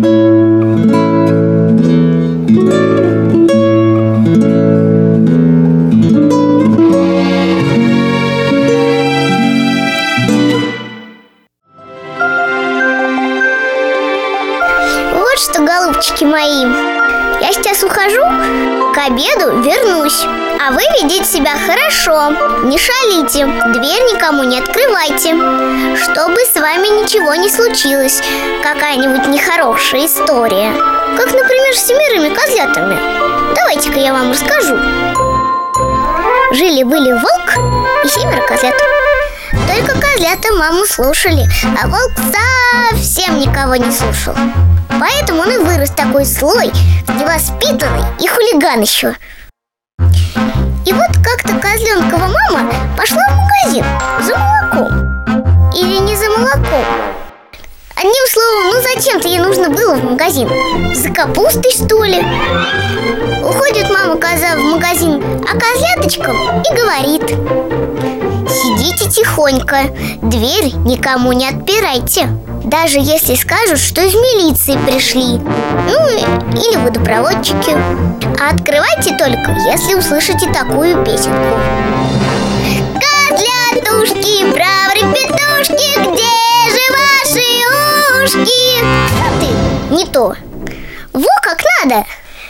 Вот что, голубчики мои, я сейчас ухожу, к обеду вернусь. А вы ведите себя хорошо, не шалите, дверь никому не открывайте, чтобы с вами ничего не случилось, какая-нибудь нехорошая история. Как, например, с 7 козлятами. Давайте-ка я вам расскажу. Жили-были волк и 7 козлят. Только козлята маму слушали, а волк совсем никого не слушал. Поэтому он и вырос такой злой, невоспитанный и хулиган еще. И вот как-то козленкова мама пошла в магазин за молоком. Или не за молоком. Одним словом, ну зачем-то ей нужно было в магазин. За капустой, что ли? Уходит мама-коза в магазин, а козляточкам и говорит: сидите тихонько, дверь никому не отпирайте. Даже если скажут, что из милиции пришли, ну или водопроводчики. А открывайте только, если услышите такую песенку: козлятушки, бравры-петушки, где же ваши ушки? А ты не то. Во как надо!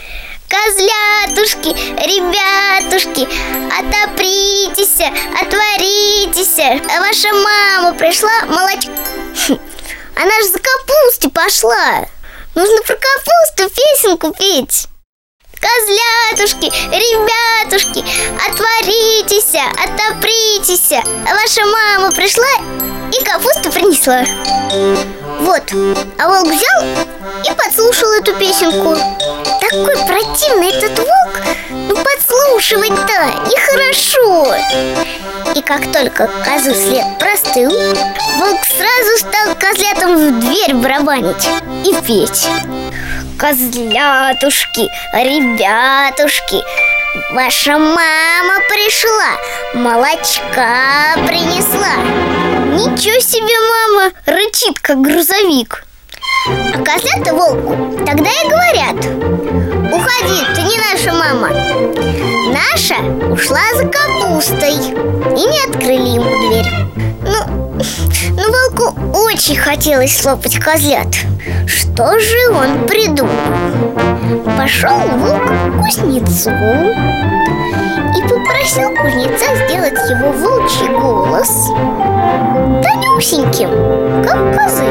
Козлятушки, ребятушки, отопритесь, отворитесь, ваша мама пришла молочко. Она же за капустой пошла. Нужно про капусту песенку петь. Козлятушки, ребятушки, отворитесь, отопритесь, ваша мама пришла и капусту принесла. Вот, а волк взял и подслушал эту песенку. Такой противный этот волк, ну подслушивать-то нехорошо. И как только козы след простыл, волк сразу стал козлятам в дверь барабанить и петь: козлятушки, ребятушки, ваша мама пришла, молочка принесла. Ничего себе мама рычит, как грузовик. А козлята волку тогда и говорят: уходи, ты не наша мама. Наша ушла за капустой. И не открыли ему дверь. Ну волку очень хотелось слопать козлят. Что же он придумал? Пошел волк к кузнецу и попросил кузнеца сделать его волчий голос тонюсеньким, как козы.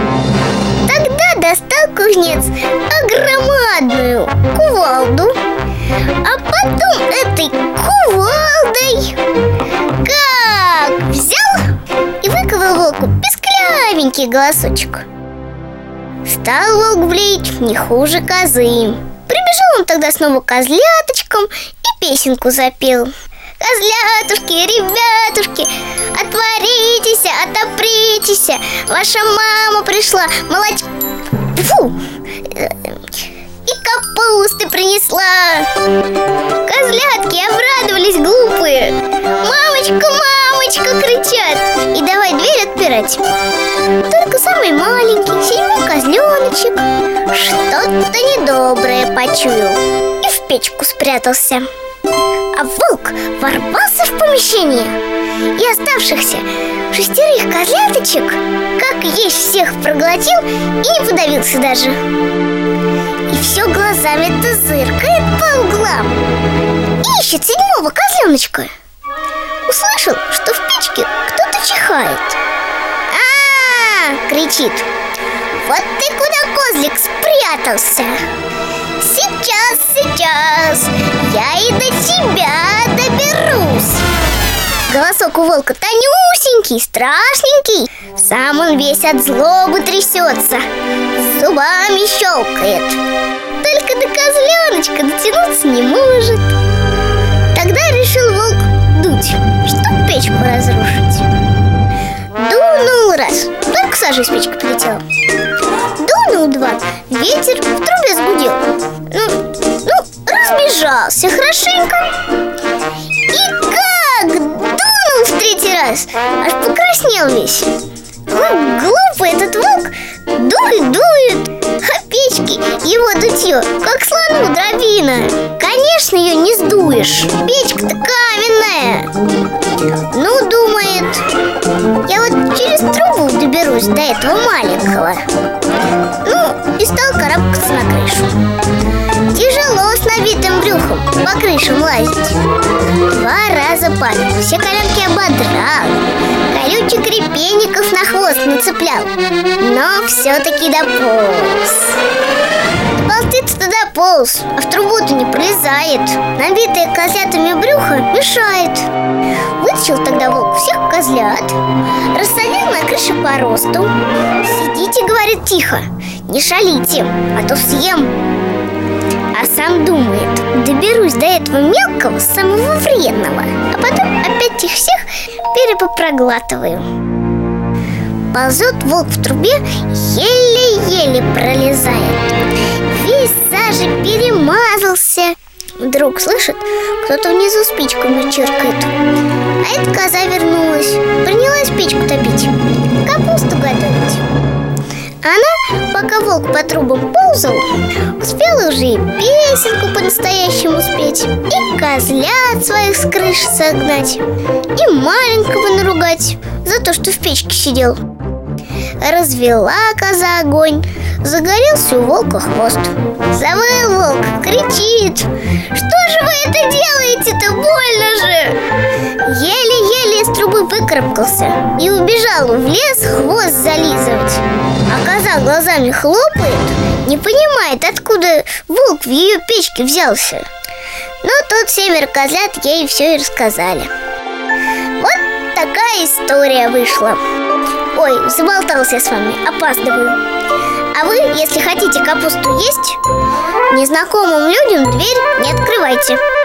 Тогда достал кузнец огромадную кувалду, а потом этой кувалдой как взял и выковал волку писклявенький голосочек. Стал волк блеять не хуже козы. Прибежал он тогда снова к козляточкам и песенку запел: козлятушки, ребятушки, отворитесь, отопритесь, ваша мама пришла, молочко... Фу! И капусты принесла. Козлятки обрадовались глупые. Мамочка, мамочка, кричат. И давай дверь отпирать. Только самый маленький, 7 козленочек что-то недоброе почуял и в печку спрятался. А волк ворвался в помещение и оставшихся 6 козляточек как есть всех проглотил и не подавился даже. И все глазами-то зыркает по углам. Ищет 7 козленочка. Услышал, что в печке кто-то чихает. Кричит: вот ты куда, козлик, спрятался? Сейчас я и до тебя доберусь. Голосок у волка тонюсенький, страшненький. Сам он весь от злобы трясется, зубами щелкает. Только до козленочка дотянуться не может. Тогда решил волк дуть, чтоб печку разрушить. Дунул раз, только сажа из печки полетела. Дунул 2, ветер в трубе сгудел. Разбежался хорошенько. И как дунул в 3-й раз, аж покраснел весь. Глупый этот волк дует, а его дутье, как слону дробина. Конечно, ее не сдуешь, печка-то каменная. Ну, думает, я вот через трубу доберусь до этого маленького. Ну, и стал карабкаться на крышу. Тяжело с набитым брюхом по крышам лазить. 2 раза падал, все коленки ободрал, колючих репейников на хвост нацеплял, но все-таки дополз. Доползти-то дополз, а в трубу-то не пролезает. Набитое козлятами брюхо мешает. Вытащил тогда волк всех козлят, рассадил на крыше по росту. Сидите, говорит, тихо, не шалите, а то съем. А сам думает, доберусь до этого мелкого, самого вредного, а потом опять их всех перепопроглатываю. Ползет волк в трубе, еле-еле пролезает. Весь сажей перемазался. Вдруг слышит, кто-то внизу спичками чиркает. А эта коза вернулась, принялась печку топить, капусту готовить. Она, пока волк по трубам ползал, успела уже и песенку по-настоящему спеть, и козлят своих с крыши согнать, и маленького наругать за то, что в печке сидел. Развела коза огонь, загорелся у волка хвост. Завыл волк, кричит: что же вы это делаете-то, больно же! Еле-еле из трубы выкарабкался и убежал в лес хвост зализывать. А коза глазами хлопает, не понимает, откуда волк в ее печке взялся. Но тут 7 козлят ей все и рассказали. Вот такая история вышла. Ой, заболтался я с вами, опаздываю. А вы, если хотите капусту есть, незнакомым людям дверь не открывайте.